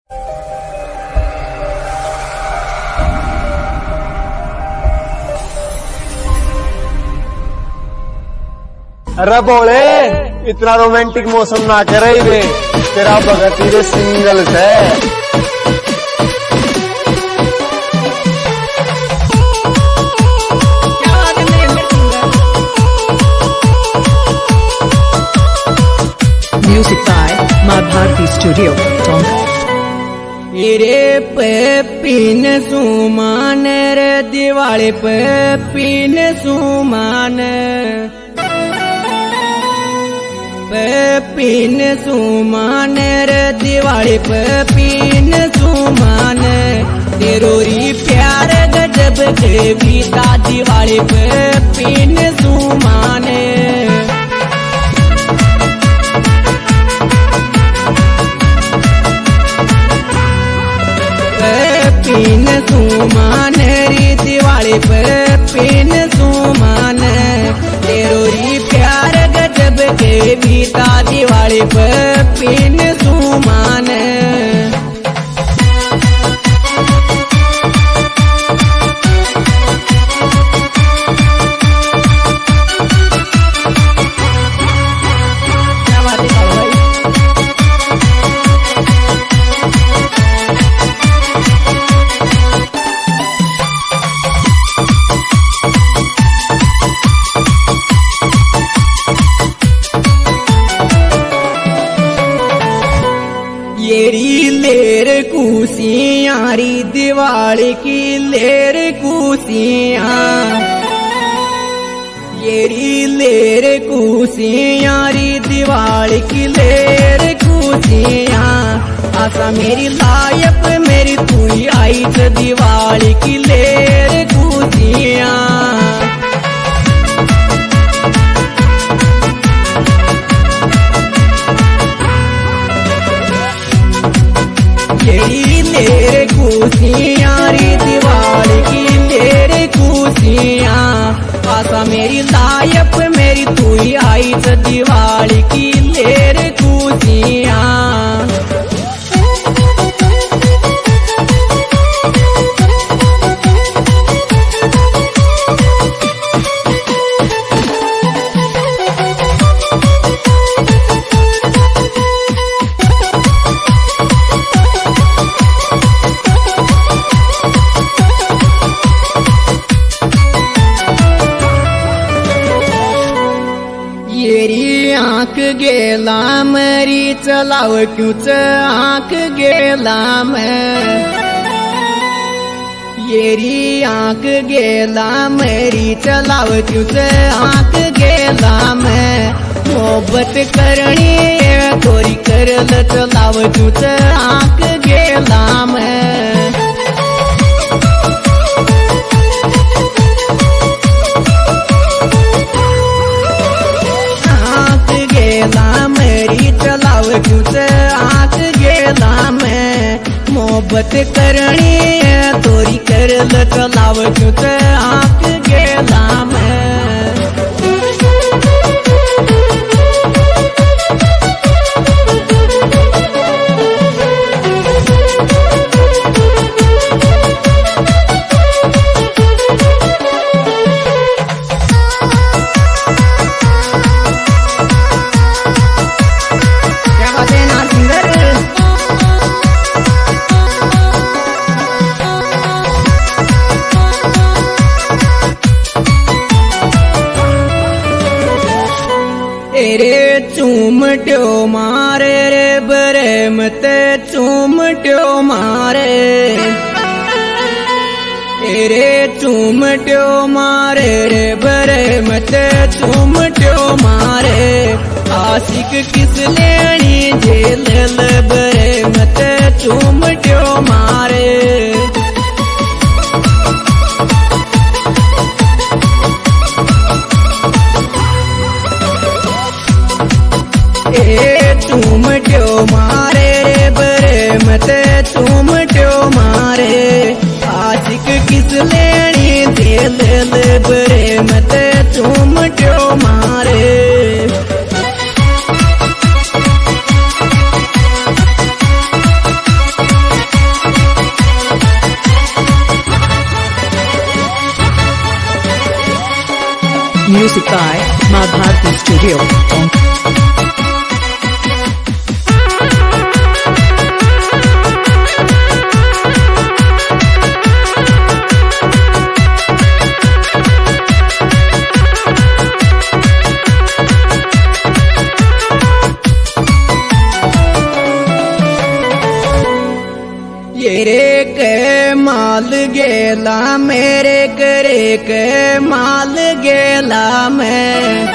अरे बोले इतना रोमांटिक मौसम ना करे रे, तेरा भगत ही सिंगल है। Music by माँ भारती स्टूडियो टोंक। रे पे पीन सुमान रे दिवाली पे पीन सुमान पीन सुमान रे दिवाली पे पीन सुमान तेरोरी प्यार गजब के बीता दिवाली पे पीन सुमान पीन सुमान री दिवाली पे पीन सुमान तेरोरी प्यार गजब के बीता दिवाली पे पीन सुमान येरी लेर कुसियारी दिवाली की लेर कुसियां येरी लेर कुसियारी दिवाली की लेर कुसियां आशा मेरी लायक मेरी तू आई तो दिवाली की लेर कुसियां येरी लेर कुसियां री दिवाली की लेर कुसियां आशा मेरी लायक मेरी तू आई तो दिवाली की लेर कुसियां येरी आंख गेला मरी चलाव क्यूच आंख गेला येरी आंख गेला मरी चलाव क्यूच आंख गेला मोहब्बत करनी थोड़ी करल चलाव क्यूच आंख गेला मेरी चलाव क्यूच आंख गेला मोहब्बत करनी तोरी करल चलाव क्यूच आंख गेला रे चूमट्यो मारे रे बरे मत चूमट्यो मारे रे चूमट्यो मारे रे बरे मत चूमट्यो मारे आशिक किस लेनी झेल बरे मत चूमट्यो मारे चूमट्यो मारे रे बरे मत चूमट्यो मारे आशिक किस लेनी दिल बरे मत चूमट्यो मारे Music by Ma Bharti Studio, Tonka. येरे के माल गेला मेरे करे के माल गेला मैं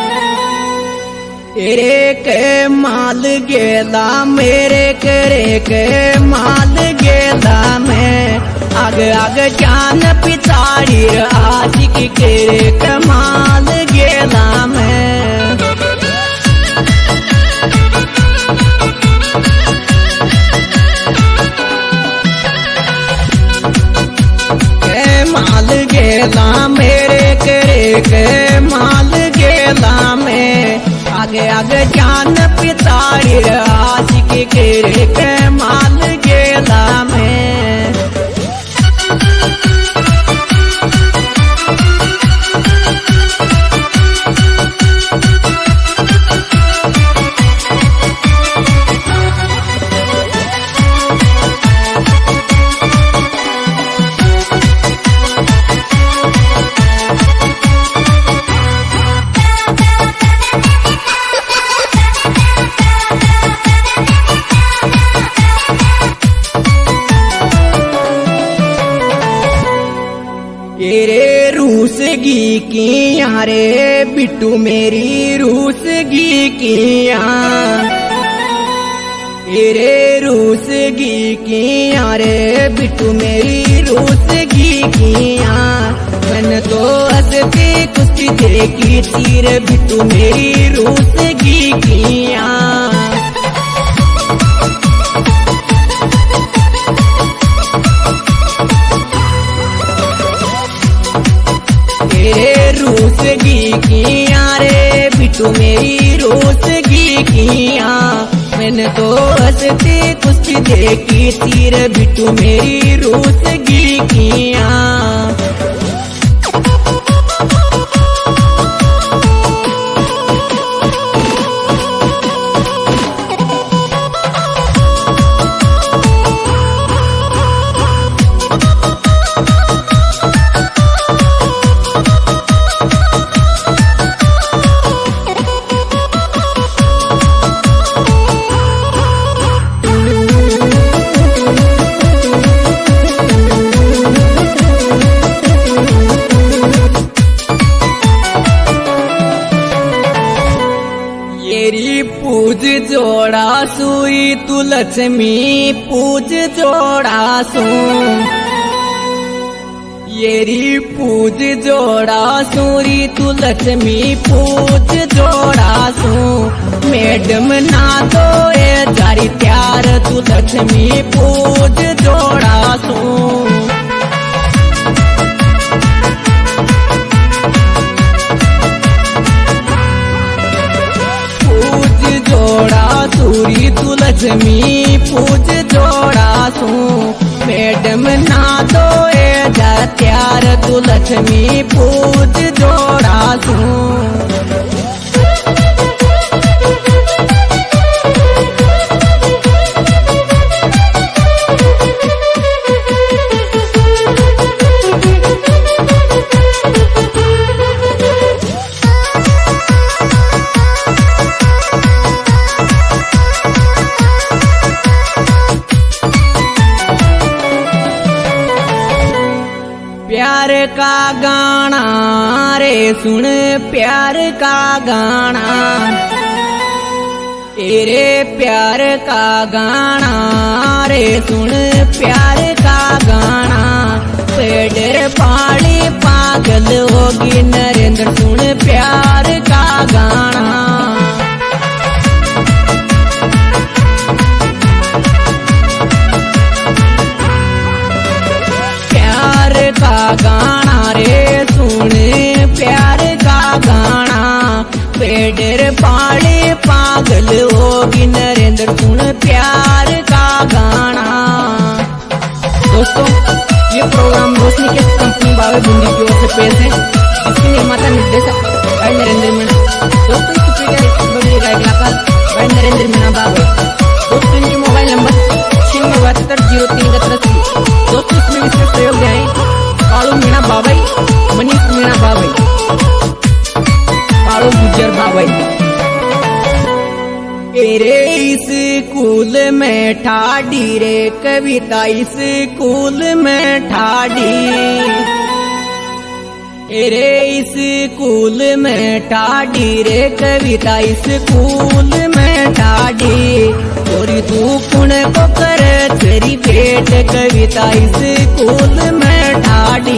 येरे के माल गेला मेरे करे के माल गेला मैं आग आग जान पिछाड़ी आज की करे के माल गेला मैं माल गेला मेरे करे के माल गेला में आगे आगे जान पिताड़ी आशिक करे के माल गेला में तेरे रूसगी किया रे बिट्टू मेरी रूसगी किया तेरे रूसगी किया रे बिट्टू मेरी रूसगी किया मैंने तो हंसती कुश्ती देखी थी रे बिट्टू मेरी रूसगी किया रूसगी किया रे बिट्टू मेरी रूसगी किया मैंने तो हंसती कुश्ती देखी थी रे बिट्टू मेरी रूसगी किया पूज जोड़ा सुई तू लक्ष्मी पूज जोड़ा सू येरी पूज जोड़ा सूरी तू लक्ष्मी पूज जोड़ा सू मैडम ना तो ए जारी प्यार तू लक्ष्मी पूज जोड़ा सू जोड़ा सूरी तू लक्ष्मी पूज जोड़ा सू मैडम ना तो ए जा त्यार तू लक्ष्मी पूज जोड़ा सू प्यार का गाना रे सुन प्यार का गाना तेरे प्यार का गाना रे सुन प्यार का गाना पेडर पाली पागल होगी नरेंद्र सुन प्यार का गाना का गाना रे सुन प्यार का गाना पेडर पाले पागल होगी नरेंद्र सुन प्यार का गाना। दोस्तों ये प्रोग्राम रोशनी के कंपनी बाबा बुंदी की ओर से पेश है। इसके निर्माता निर्देशक भाई नरेंद्र मीणा। दोस्तों इस चित्र के बगले का कलाकार भाई नरेंद्र मीणा बाबू। दोस्तों इनके मोबाइल नंबर 967203 दोस्तों इसमें विशेष प्रयोग दिया है कालू मीणा बाबाई, मनीष मीणा बाबाई, कालू गुज्जर बाबाई। तेरे स्कूल में ठाडी रे कविता स्कूल में ठाडी, तेरे स्कूल में ठाडी रे कविता स्कूल में ठाडी। और तू पुण को कर तेरी भेंट कविता स्कूल में ठाडी।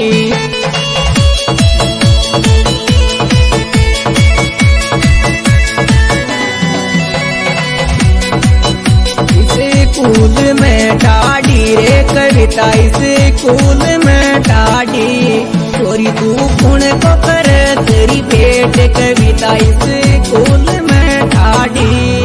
स्कूल में ठाडी रे कविता स्कूल में ठाडी। छोरी तू पुण को कर तेरी भेंट कविता स्कूल में ठाडी।